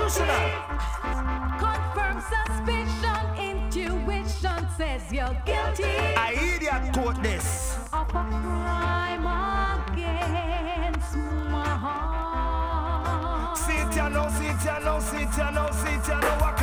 Constitutional. Confirm suspicion, intuition says you're guilty. I idiot quote this. Of a crime against my heart. See it ya know, see it ya know, see it ya know, see it ya know.